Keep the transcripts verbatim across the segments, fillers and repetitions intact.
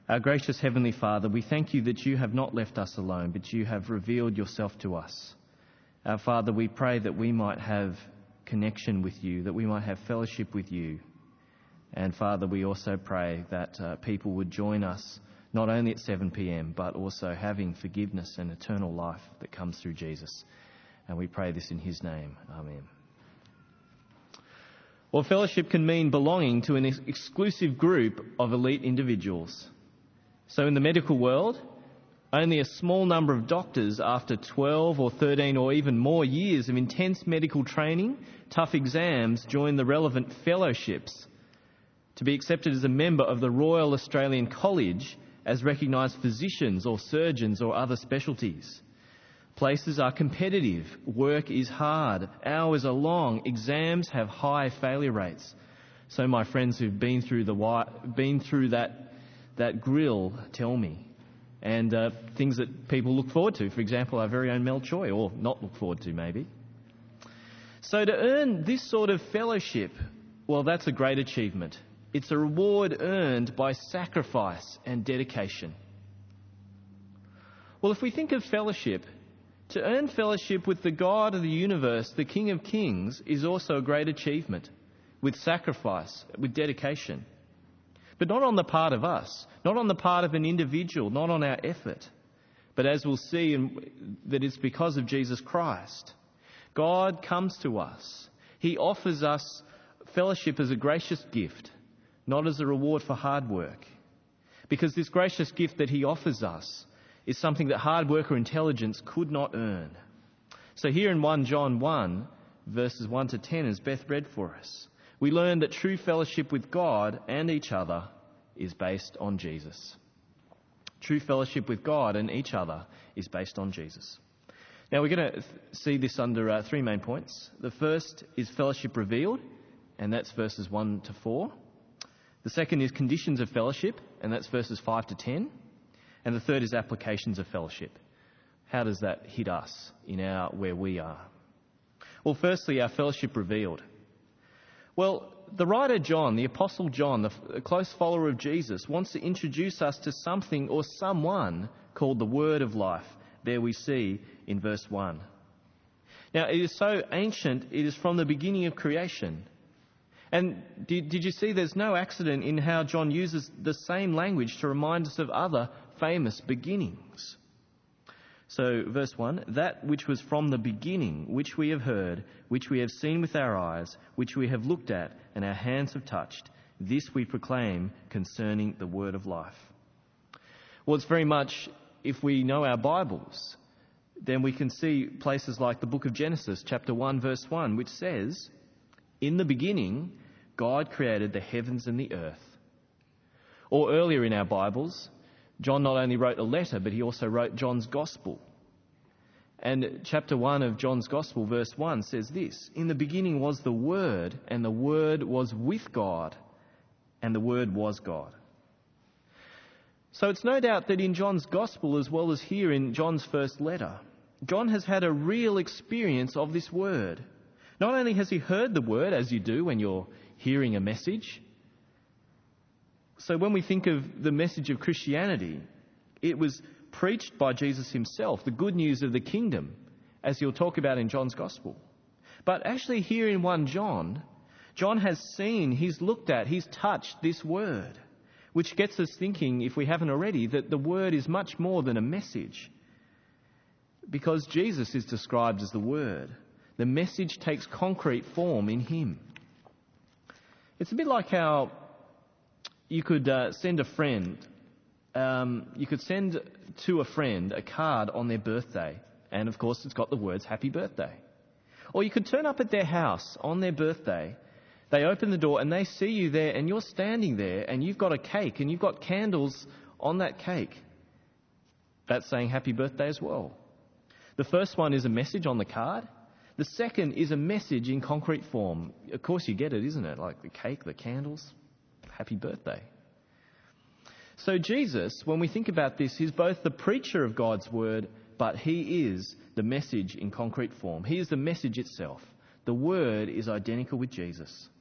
Our gracious Heavenly Father, we thank you that you have not left us alone, but you have revealed yourself to us. Our Father, we pray that we might have connection with you, that we might have fellowship with you. And Father, we also pray that uh, people would join us not only at seven p.m, but also having forgiveness and eternal life that comes through Jesus. And we pray this in his name. Amen. Well, fellowship can mean belonging to an ex- exclusive group of elite individuals. So in the medical world, only a small number of doctors, after twelve or thirteen or even more years of intense medical training, tough exams, join the relevant fellowships to be accepted as a member of the Royal Australian College as recognised physicians or surgeons or other specialties. Places are competitive, work is hard, hours are long, exams have high failure rates. So my friends who've been through the been through that that grill tell me. And uh, things that people look forward to, for example, our very own Mel Choi, or not look forward to maybe. So to earn this sort of fellowship, well, that's a great achievement. It's a reward earned by sacrifice and dedication. Well, if we think of fellowship, to earn fellowship with the God of the universe, the King of Kings, is also a great achievement, with sacrifice, with dedication. But not on the part of us, not on the part of an individual, not on our effort, but as we'll see, in, that it's because of Jesus Christ. God comes to us. He offers us fellowship as a gracious gift, not as a reward for hard work. Because this gracious gift that he offers us is something that hard work or intelligence could not earn. So here in First John one, verses one to ten, as Beth read for us, we learn that true fellowship with God and each other is based on Jesus. True fellowship with God and each other is based on Jesus. Now we're going to see this under uh, three main points. The first is fellowship revealed, and that's verses one to four. The second is conditions of fellowship, and that's verses five to ten. And the third is applications of fellowship. How does that hit us in our where we are? Well, firstly, our fellowship revealed. Well, the writer John, the Apostle John, the close follower of Jesus, wants to introduce us to something or someone called the Word of Life. There we see in verse one. Now, it is so ancient, it is from the beginning of creation. And did, did you see there's no accident in how John uses the same language to remind us of other famous beginnings. So, verse one, that which was from the beginning, which we have heard, which we have seen with our eyes, which we have looked at, and our hands have touched, this we proclaim concerning the word of life. Well, it's very much, if we know our Bibles, then we can see places like the book of Genesis, chapter one, verse one, which says, in the beginning, God created the heavens and the earth. Or earlier in our Bibles, John not only wrote a letter, but he also wrote John's Gospel. And chapter one of John's Gospel, verse one, says this, in the beginning was the Word, and the Word was with God, and the Word was God. So it's no doubt that in John's Gospel, as well as here in John's first letter, John has had a real experience of this Word. Not only has he heard the Word, as you do when you're hearing a message. So when we think of the message of Christianity, it was preached by Jesus himself, the good news of the kingdom, as he'll talk about in John's Gospel. But actually here in First John, John has seen, he's looked at, he's touched this Word, which gets us thinking, if we haven't already, that the Word is much more than a message. Because Jesus is described as the Word. The message takes concrete form in him. It's a bit like how you could uh, send a friend, um, you could send to a friend a card on their birthday, and of course it's got the words happy birthday. Or you could turn up at their house on their birthday, they open the door and they see you there and you're standing there and you've got a cake and you've got candles on that cake. That's saying happy birthday as well. The first one is a message on the card. The second is a message in concrete form. Of course you get it, isn't it? Like the cake, the candles, happy birthday. So Jesus, when we think about this, is both the preacher of God's word, but he is the message in concrete form. He is the message itself. The word is identical with Jesus.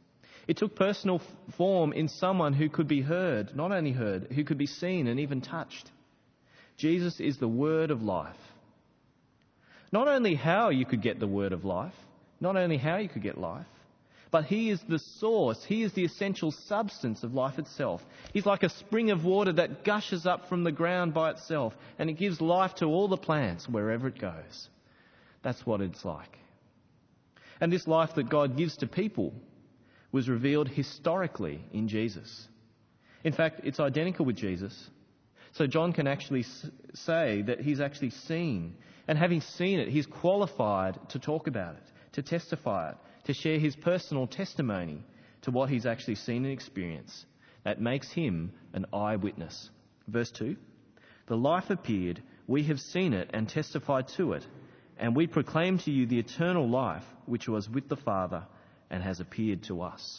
It took personal f- form in someone who could be heard, not only heard, who could be seen and even touched. Jesus is the word of life. Not only how you could get the word of life, not only how you could get life, but he is the source, he is the essential substance of life itself. He's like a spring of water that gushes up from the ground by itself, and it gives life to all the plants wherever it goes. That's what it's like. And this life that God gives to people was revealed historically in Jesus. In fact, it's identical with Jesus. So John can actually say that he's actually seen, and having seen it, he's qualified to talk about it, to testify it, to share his personal testimony to what he's actually seen and experienced. That makes him an eyewitness. Verse two, the life appeared, we have seen it and testified to it, and we proclaim to you the eternal life which was with the Father and has appeared to us.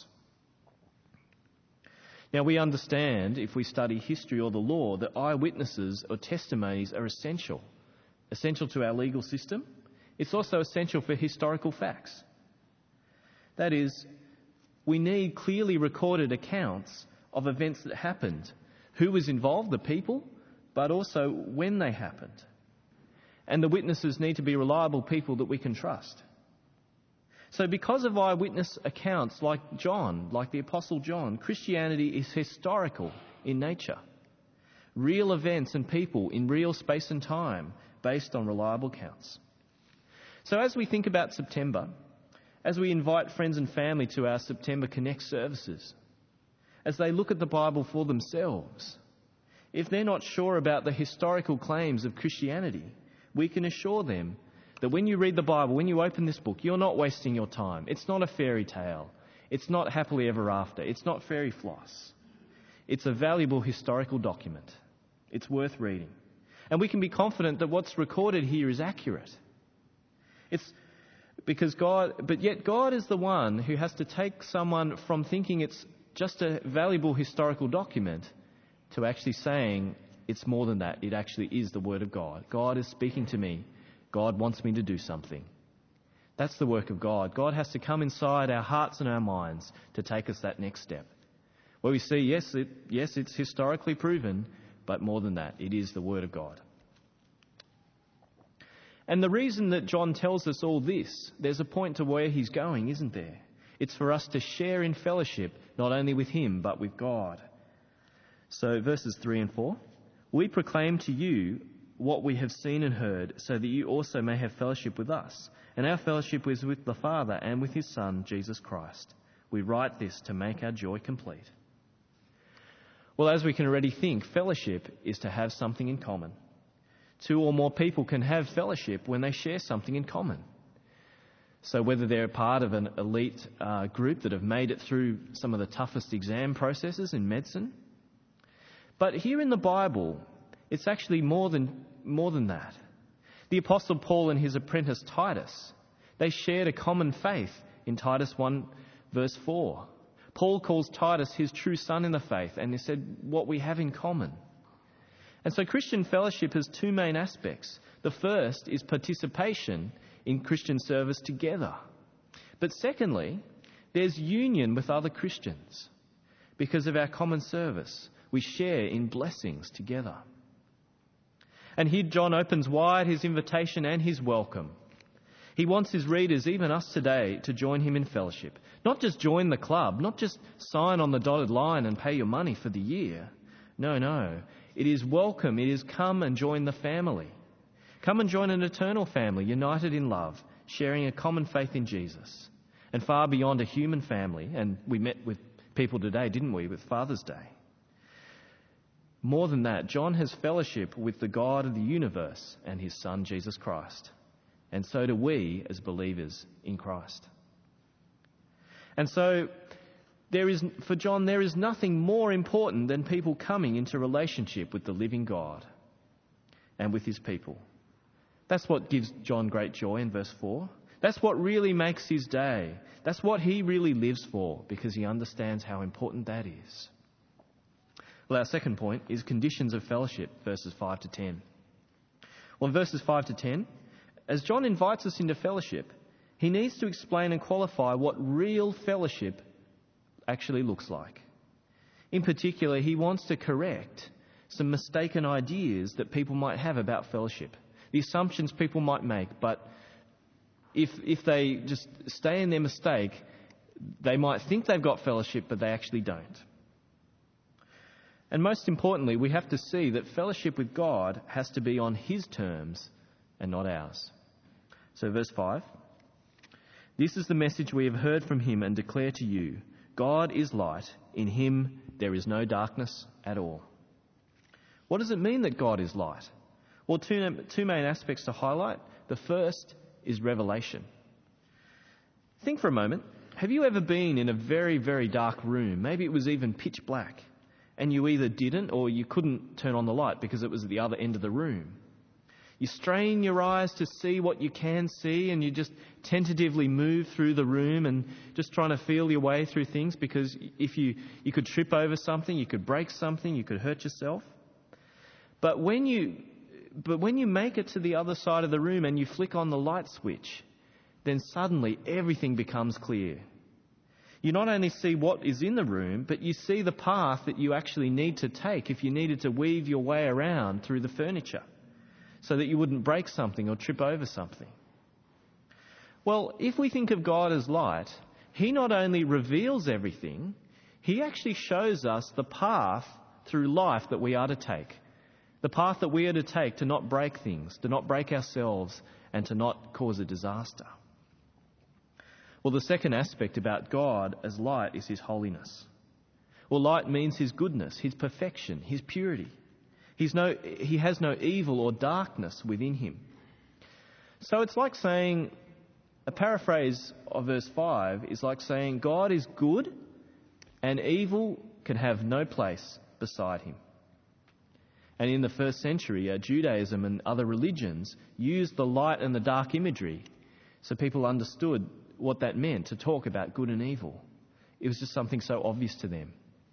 Now we understand, if we study history or the law, that eyewitnesses or testimonies are essential. Essential to our legal system. It's also essential for historical facts. That is, we need clearly recorded accounts of events that happened, who was involved, the people, but also when they happened. And the witnesses need to be reliable people that we can trust. So because of eyewitness accounts like John, like the Apostle John, Christianity is historical in nature. Real events and people in real space and time based on reliable accounts. So as we think about September, as we invite friends and family to our September Connect services, as they look at the Bible for themselves, if they're not sure about the historical claims of Christianity, we can assure them that when you read the Bible, when you open this book, you're not wasting your time. It's not a fairy tale. It's not happily ever after. It's not fairy floss. It's a valuable historical document. It's worth reading. And we can be confident that what's recorded here is accurate. It's because God, but yet God is the one who has to take someone from thinking it's just a valuable historical document to actually saying it's more than that. It actually is the Word of God. God is speaking to me. God wants me to do something. That's the work of God. God has to come inside our hearts and our minds to take us that next step. Where we see, yes, it, yes, it's historically proven, but more than that, it is the Word of God. And the reason that John tells us all this, there's a point to where he's going, isn't there? It's for us to share in fellowship, not only with him, but with God. So verses three and four, we proclaim to you what we have seen and heard, so that you also may have fellowship with us. And our fellowship is with the Father and with his Son, Jesus Christ. We write this to make our joy complete. Well, as we can already think, fellowship is to have something in common. Two or more people can have fellowship when they share something in common. So whether they're part of an elite uh, group that have made it through some of the toughest exam processes in medicine. But here in the Bible, it's actually more than, more than that. The Apostle Paul and his apprentice Titus, they shared a common faith in Titus one verse four. Paul calls Titus his true son in the faith, and he said what we have in common. And so Christian fellowship has two main aspects. The first is participation in Christian service together. But secondly, there's union with other Christians. Because of our common service, we share in blessings together. And here John opens wide his invitation and his welcome. He wants his readers, even us today, to join him in fellowship. Not just join the club, not just sign on the dotted line and pay your money for the year. No, no. It is welcome. It is come and join the family. Come and join an eternal family, united in love, sharing a common faith in Jesus. And far beyond a human family, and we met with people today, didn't we, with Father's Day. More than that, John has fellowship with the God of the universe and his Son, Jesus Christ. And so do we as believers in Christ. And so, there is, for John, there is nothing more important than people coming into relationship with the living God and with his people. That's what gives John great joy in verse four. That's what really makes his day. That's what he really lives for, because he understands how important that is. Well, our second point is conditions of fellowship, verses five to ten. Well, in verses five to ten, as John invites us into fellowship, he needs to explain and qualify what real fellowship actually looks like. In particular, he wants to correct some mistaken ideas that people might have about fellowship, the assumptions people might make, but if if they just stay in their mistake, they might think they've got fellowship, but they actually don't. And most importantly, we have to see that fellowship with God has to be on his terms and not ours. So verse five, "This is the message we have heard from him and declare to you. God is light. In him there is no darkness at all." What does it mean that God is light? Well, two, two main aspects to highlight. The first is revelation. Think for a moment. Have you ever been in a very, very dark room? Maybe it was even pitch black, and you either didn't or you couldn't turn on the light because it was at the other end of the room. You strain your eyes to see what you can see, and you just tentatively move through the room and just trying to feel your way through things, because if you, you could trip over something, you could break something, you could hurt yourself. But when you but when you make it to the other side of the room and you flick on the light switch, then suddenly everything becomes clear. You not only see what is in the room, but you see the path that you actually need to take if you needed to weave your way around through the furniture so that you wouldn't break something or trip over something. Well, if we think of God as light, he not only reveals everything, he actually shows us the path through life that we are to take. The path that we are to take to not break things, to not break ourselves, and to not cause a disaster. Well, the second aspect about God as light is his holiness. Well, light means his goodness, his perfection, his purity. He's no, he has no evil or darkness within him. So it's like saying, a paraphrase of verse five is like saying God is good and evil can have no place beside him. And in the first century, uh, Judaism and other religions used the light and the dark imagery so people understood what that meant to talk about good and evil. It was just something so obvious to them.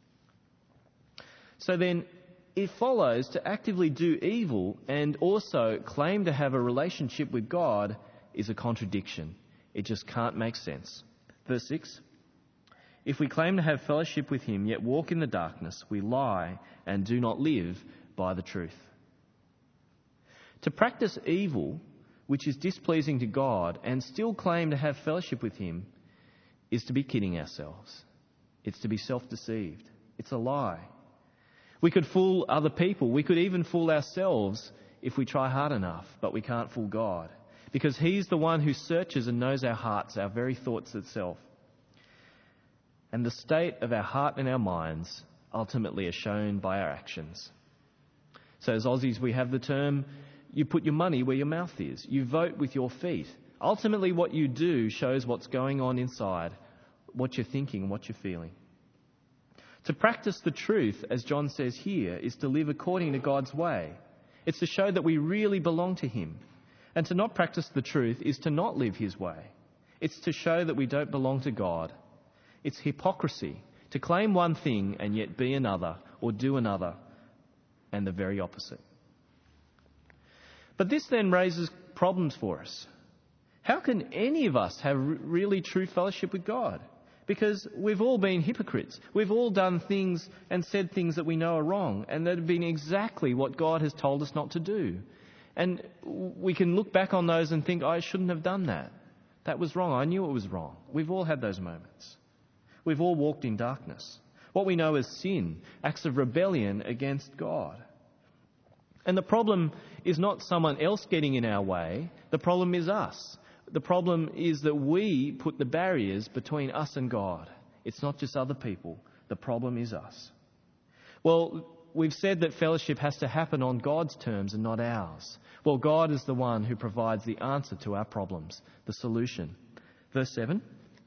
So then it follows to actively do evil and also claim to have a relationship with God is a contradiction. It just can't make sense. Verse six, "If we claim to have fellowship with him, yet walk in the darkness, we lie and do not live by the truth." To practice evil, which is displeasing to God, and still claim to have fellowship with him, is to be kidding ourselves. It's to be self-deceived. It's a lie. We could fool other people. We could even fool ourselves if we try hard enough, but we can't fool God, because he's the one who searches and knows our hearts, our very thoughts itself. And the state of our heart and our minds ultimately are shown by our actions. So as Aussies, we have the term, you put your money where your mouth is. You vote with your feet. Ultimately, what you do shows what's going on inside, what you're thinking, what you're feeling. To practice the truth, as John says here, is to live according to God's way. It's to show that we really belong to him. And to not practice the truth is to not live his way. It's to show that we don't belong to God. It's hypocrisy to claim one thing and yet be another, or do another, and the very opposite. But this then raises problems for us. How can any of us have really true fellowship with God? Because we've all been hypocrites. We've all done things and said things that we know are wrong, and that have been exactly what God has told us not to do. And we can look back on those and think, I shouldn't have done that. That was wrong. I knew it was wrong. We've all had those moments. We've all walked in darkness. What we know as sin, acts of rebellion against God. And the problem is not someone else getting in our way. The problem is us. The problem is that we put the barriers between us and God. It's not just other people. The problem is us. Well, we've said that fellowship has to happen on God's terms and not ours. Well, God is the one who provides the answer to our problems, the solution. Verse seven.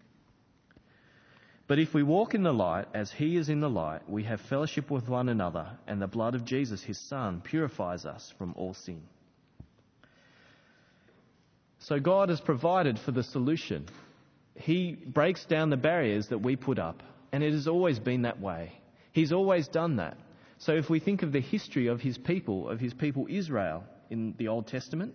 But if we walk in the light as he is in the light, we have fellowship with one another, and the blood of Jesus, his Son, purifies us from all sin. So God has provided for the solution. He breaks down the barriers that we put up, and it has always been that way. He's always done that. So if we think of the history of his people, of his people Israel in the Old Testament,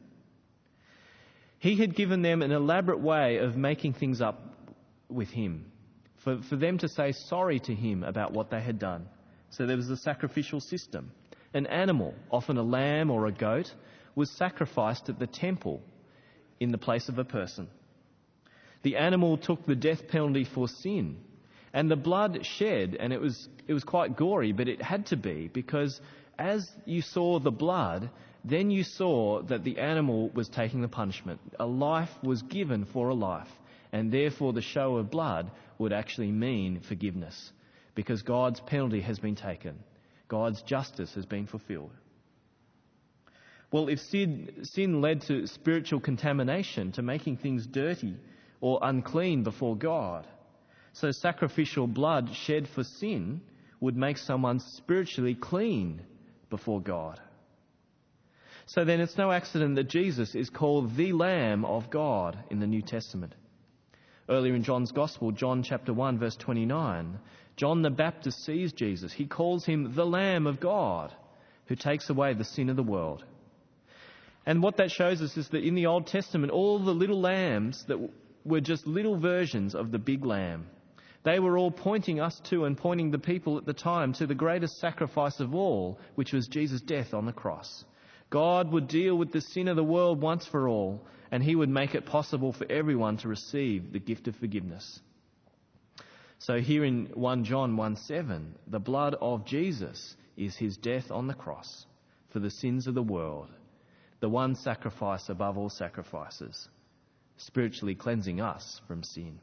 he had given them an elaborate way of making things up with him. for, for them to say sorry to him about what they had done. So there was a sacrificial system. An animal, often a lamb or a goat, was sacrificed at the temple in the place of a person. The animal took the death penalty for sin, and the blood shed, and it was it was quite gory, but it had to be, because as you saw the blood, then you saw that the animal was taking the punishment. A life was given for a life, and therefore the show of blood would actually mean forgiveness, because God's penalty has been taken. God's justice has been fulfilled. Well, if sin, sin led to spiritual contamination, to making things dirty or unclean before God, so sacrificial blood shed for sin would make someone spiritually clean before God. So then it's no accident that Jesus is called the Lamb of God in the New Testament. Earlier in John's Gospel, John chapter one, verse twenty-nine, John the Baptist sees Jesus. He calls him the Lamb of God who takes away the sin of the world. And what that shows us is that in the Old Testament, all the little lambs that were just little versions of the big lamb, they were all pointing us to and pointing the people at the time to the greatest sacrifice of all, which was Jesus' death on the cross. God would deal with the sin of the world once for all, and he would make it possible for everyone to receive the gift of forgiveness. So here in First John one seven, the blood of Jesus is his death on the cross for the sins of the world, the one sacrifice above all sacrifices, spiritually cleansing us from sin.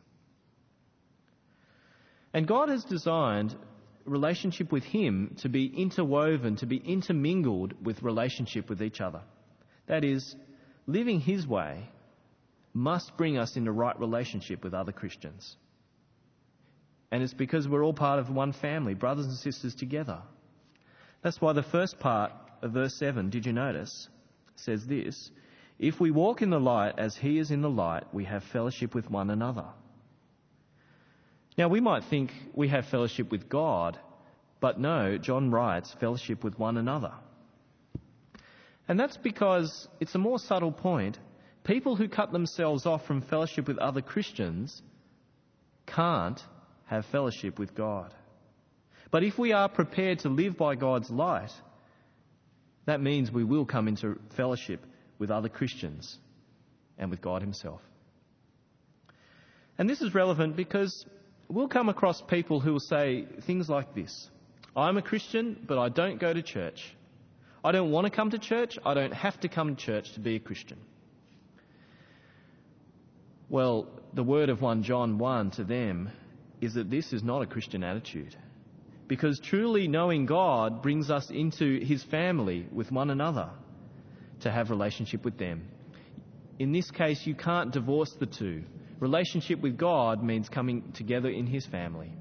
And God has designed relationship with him to be interwoven, to be intermingled with relationship with each other. That is, living his way must bring us into right relationship with other Christians. And it's because we're all part of one family, brothers and sisters together. That's why the first part of verse seven, did you notice, says this: if we walk in the light as he is in the light, we have fellowship with one another. Now, we might think we have fellowship with God, but no, John writes fellowship with one another. And that's because it's a more subtle point. People who cut themselves off from fellowship with other Christians can't have fellowship with God. But if we are prepared to live by God's light, that means we will come into fellowship with other Christians and with God himself. And this is relevant because we'll come across people who will say things like this: I'm a Christian, but I don't go to church. I don't want to come to church. I don't have to come to church to be a Christian. Well, the word of First John one to them is that this is not a Christian attitude, because truly knowing God brings us into his family with one another to have relationship with them. In this case, you can't divorce the two. Relationship with God means coming together in his family.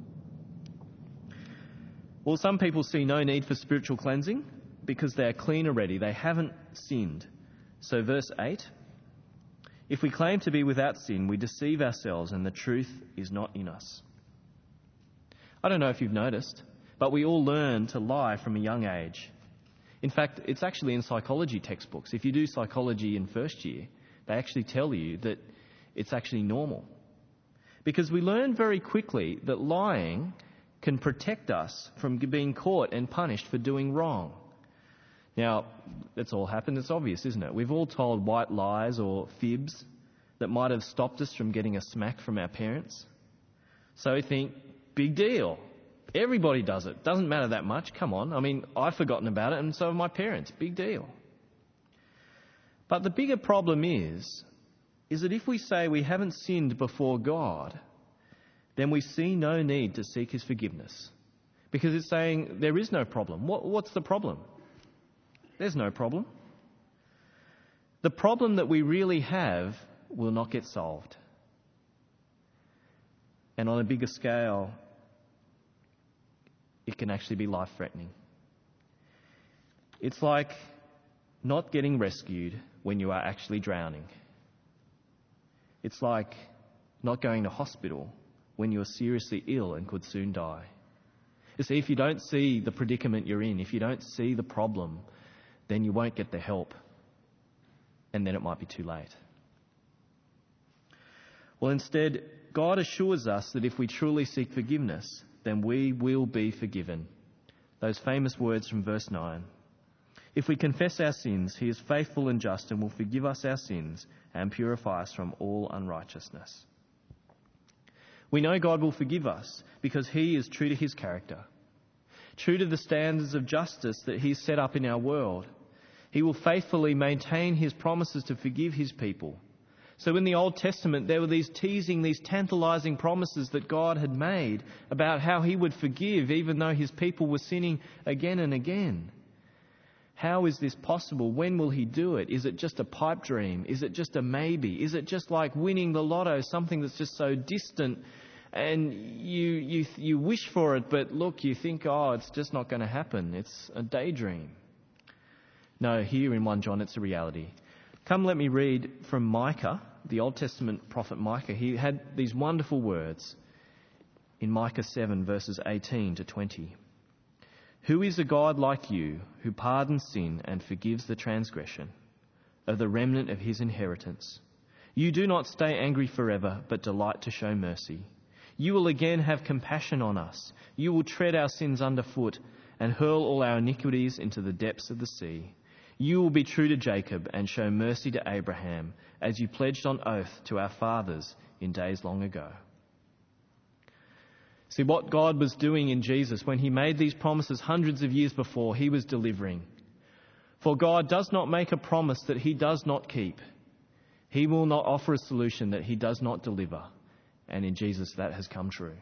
Well, some people see no need for spiritual cleansing because they are clean already. They haven't sinned. So verse eight, if we claim to be without sin, we deceive ourselves and the truth is not in us. I don't know if you've noticed, but we all learn to lie from a young age. In fact, it's actually in psychology textbooks. If you do psychology in first year, they actually tell you that it's actually normal. Because we learn very quickly that lying can protect us from being caught and punished for doing wrong. Now, that's all happened. It's obvious, isn't it? We've all told white lies or fibs that might have stopped us from getting a smack from our parents. So we think, big deal. Everybody does it. Doesn't matter that much. Come on. I mean, I've forgotten about it and so have my parents. Big deal. But the bigger problem is, is that if we say we haven't sinned before God, then we see no need to seek his forgiveness. Because it's saying there is no problem. What, what's the problem? There's no problem. The problem that we really have will not get solved. And on a bigger scale, it can actually be life-threatening. It's like not getting rescued when you are actually drowning. It's like not going to hospital when you're seriously ill and could soon die. You see, if you don't see the predicament you're in, if you don't see the problem, then you won't get the help, and then it might be too late. Well, instead, God assures us that if we truly seek forgiveness, then we will be forgiven. Those famous words from verse nine. If we confess our sins, he is faithful and just and will forgive us our sins and purify us from all unrighteousness. We know God will forgive us because he is true to his character, true to the standards of justice that he's set up in our world. He will faithfully maintain his promises to forgive his people. So in the Old Testament, there were these teasing, these tantalizing promises that God had made about how he would forgive even though his people were sinning again and again. How is this possible? When will he do it? Is it just a pipe dream? Is it just a maybe? Is it just like winning the lotto, something that's just so distant and you you you wish for it, but look, you think, oh, it's just not going to happen. It's a daydream. No, here in First John, it's a reality. Come, let me read from Micah, the Old Testament prophet Micah. He had these wonderful words in Micah seven, verses eighteen to twenty. Who is a God like you, who pardons sin and forgives the transgression of the remnant of his inheritance? You do not stay angry forever, but delight to show mercy. You will again have compassion on us. You will tread our sins underfoot and hurl all our iniquities into the depths of the sea. You will be true to Jacob and show mercy to Abraham, as you pledged on oath to our fathers in days long ago. See, what God was doing in Jesus when he made these promises hundreds of years before, he was delivering. For God does not make a promise that he does not keep. He will not offer a solution that he does not deliver. And in Jesus, that has come true.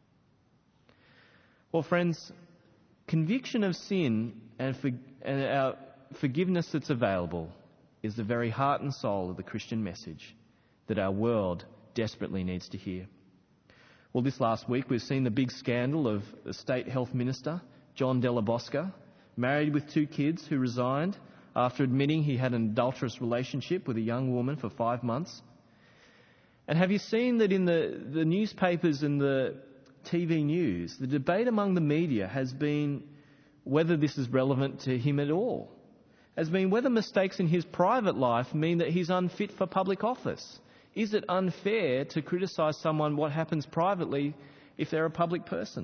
Well, friends, conviction of sin and, for, and our forgiveness that's available is the very heart and soul of the Christian message that our world desperately needs to hear. Well, this last week we've seen the big scandal of the State Health Minister, John Della Bosca, married with two kids, who resigned after admitting he had an adulterous relationship with a young woman for five months. And have you seen that in the, the newspapers and the T V news, the debate among the media has been whether this is relevant to him at all, has been whether mistakes in his private life mean that he's unfit for public office. Is it unfair to criticise someone what happens privately if they're a public person?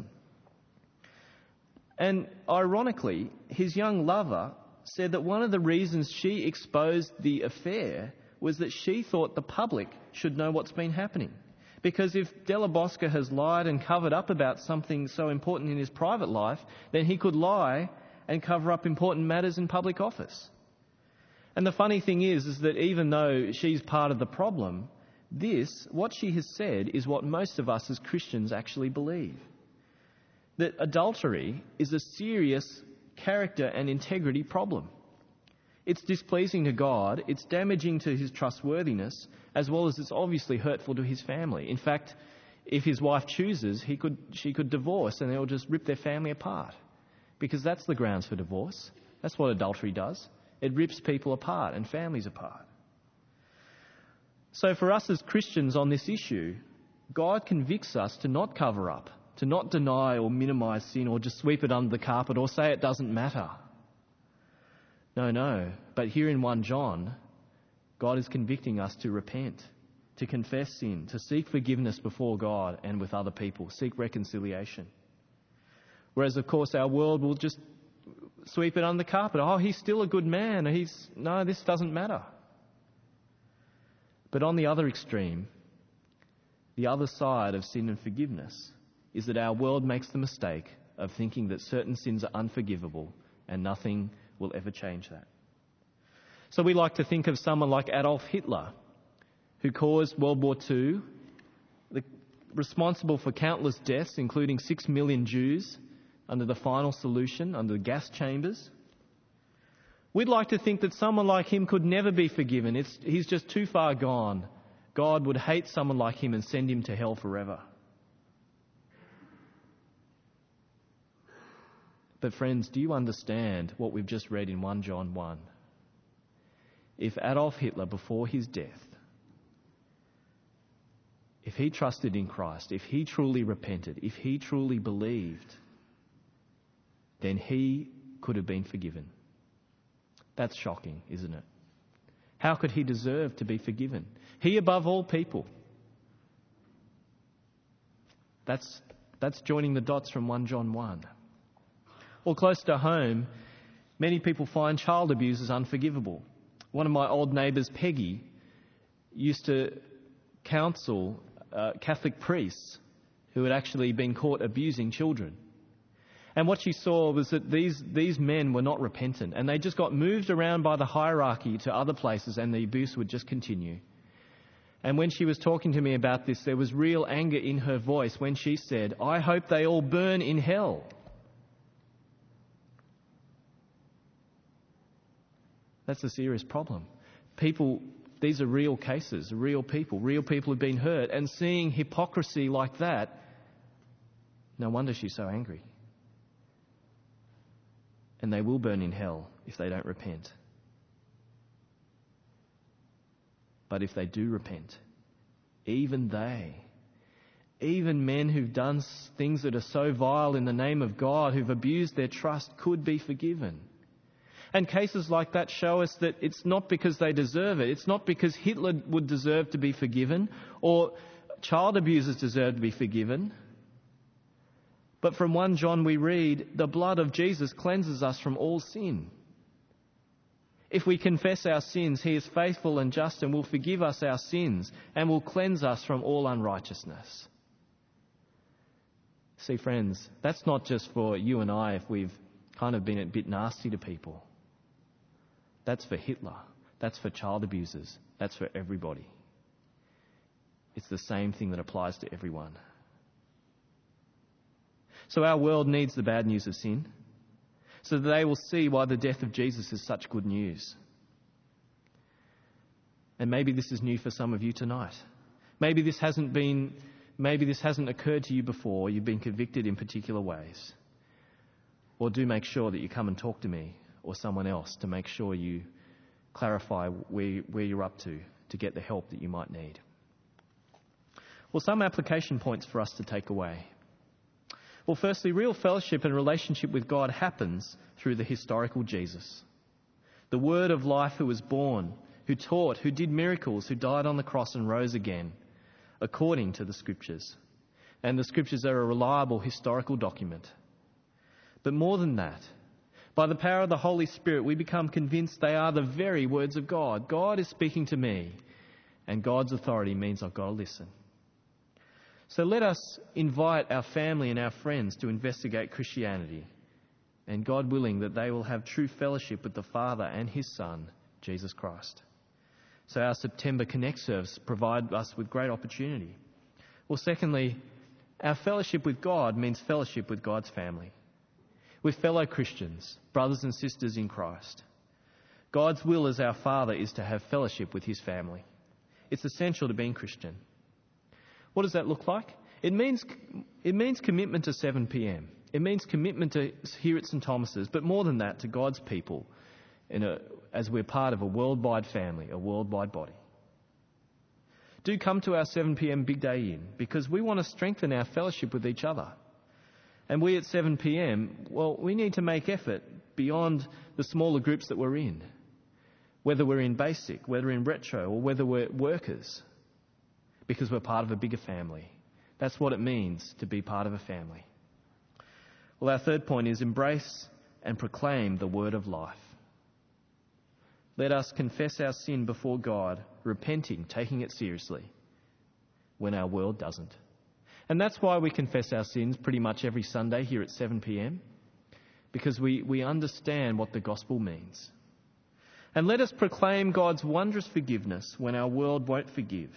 And ironically, his young lover said that one of the reasons she exposed the affair was that she thought the public should know what's been happening. Because if Della Bosca has lied and covered up about something so important in his private life, then he could lie and cover up important matters in public office. And the funny thing is, is that even though she's part of the problem, this, what she has said, is what most of us as Christians actually believe. That adultery is a serious character and integrity problem. It's displeasing to God, it's damaging to his trustworthiness, as well as it's obviously hurtful to his family. In fact, if his wife chooses, he could, she could divorce and they'll just rip their family apart. Because that's the grounds for divorce. That's what adultery does. It rips people apart and families apart. So for us as Christians on this issue, God convicts us to not cover up, to not deny or minimise sin or just sweep it under the carpet or say it doesn't matter. No, no. But here in First John, God is convicting us to repent, to confess sin, to seek forgiveness before God and with other people, seek reconciliation. Whereas, of course, our world will just sweep it under the carpet. Oh, he's still a good man. He's no, this doesn't matter. But on the other extreme, the other side of sin and forgiveness is that our world makes the mistake of thinking that certain sins are unforgivable and nothing will ever change that. So we like to think of someone like Adolf Hitler, who caused World War Two, the, responsible for countless deaths, including six million Jews, under the final solution, under the gas chambers. We'd like to think that someone like him could never be forgiven. It's, he's just too far gone. God would hate someone like him and send him to hell forever. But friends, do you understand what we've just read in First John one? If Adolf Hitler, before his death, if he trusted in Christ, if he truly repented, if he truly believed, then he could have been forgiven. That's shocking, isn't it? How could he deserve to be forgiven? He above all people. That's, that's joining the dots from First John one. Or close to home, many people find child abuse is unforgivable. One of my old neighbours, Peggy, used to counsel uh, Catholic priests who had actually been caught abusing children. And what she saw was that these, these men were not repentant, and they just got moved around by the hierarchy to other places, and the abuse would just continue. And when she was talking to me about this, there was real anger in her voice when she said, "I hope they all burn in hell." That's a serious problem. People, these are real cases, real people. Real people have been hurt. And seeing hypocrisy like that, no wonder she's so angry. And they will burn in hell if they don't repent. But if they do repent, even they, even men who've done things that are so vile in the name of God, who've abused their trust, could be forgiven. And cases like that show us that it's not because they deserve it. It's not because Hitler would deserve to be forgiven or child abusers deserve to be forgiven. But from First John we read, the blood of Jesus cleanses us from all sin. If we confess our sins, he is faithful and just and will forgive us our sins and will cleanse us from all unrighteousness. See, friends, that's not just for you and I if we've kind of been a bit nasty to people. That's for Hitler. That's for child abusers. That's for everybody. It's the same thing that applies to everyone. So our world needs the bad news of sin, so that they will see why the death of Jesus is such good news. And maybe this is new for some of you tonight. Maybe this hasn't been, maybe this hasn't occurred to you before. You've been convicted in particular ways. Or do make sure that you come and talk to me or someone else to make sure you clarify where, where you're up to, to get the help that you might need. Well, some application points for us to take away. Well, firstly, real fellowship and relationship with God happens through the historical Jesus. The Word of life who was born, who taught, who did miracles, who died on the cross and rose again, according to the Scriptures. And the Scriptures are a reliable historical document. But more than that, by the power of the Holy Spirit, we become convinced they are the very words of God. God is speaking to me, and God's authority means I've got to listen. So let us invite our family and our friends to investigate Christianity, and God willing that they will have true fellowship with the Father and His Son, Jesus Christ. So our September Connect service provides us with great opportunity. Well, secondly, our fellowship with God means fellowship with God's family, with fellow Christians, brothers and sisters in Christ. God's will as our Father is to have fellowship with His family. It's essential to being Christian. What does that look like? It means it means commitment to seven p.m. It means commitment to here at St Thomas's, but more than that, to God's people in a, as we're part of a worldwide family, a worldwide body. Do come to our seven p.m. Big Day Inn, because we want to strengthen our fellowship with each other. And we at seven p.m, well, we need to make effort beyond the smaller groups that we're in, whether we're in basic, whether in retro, or whether we're workers, because we're part of a bigger family. That's what it means to be part of a family. Well, our third point is embrace and proclaim the word of life. Let us confess our sin before God, repenting, taking it seriously, when our world doesn't. And that's why we confess our sins pretty much every Sunday here at seven p.m, because we, we understand what the gospel means. And let us proclaim God's wondrous forgiveness when our world won't forgive,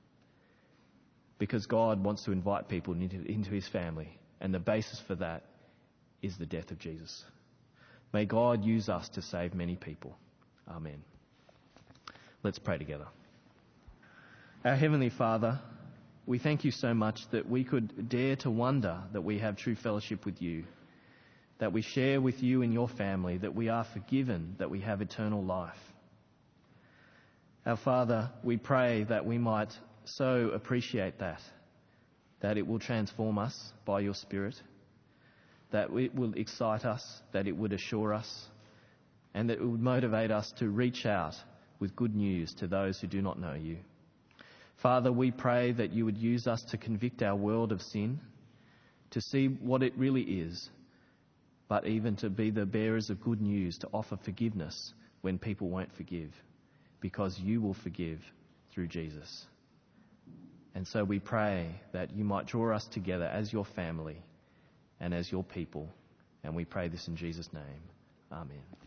because God wants to invite people into, into His family, and the basis for that is the death of Jesus. May God use us to save many people. Amen. Let's pray together. Our Heavenly Father, we thank you so much that we could dare to wonder that we have true fellowship with you, that we share with you in your family, that we are forgiven, that we have eternal life. Our Father, we pray that we might so appreciate that, that it will transform us by your Spirit, that it will excite us, that it would assure us, and that it would motivate us to reach out with good news to those who do not know you. Father, we pray that you would use us to convict our world of sin, to see what it really is, but even to be the bearers of good news, to offer forgiveness when people won't forgive, because you will forgive through Jesus. And so we pray that you might draw us together as your family and as your people. And we pray this in Jesus' name. Amen.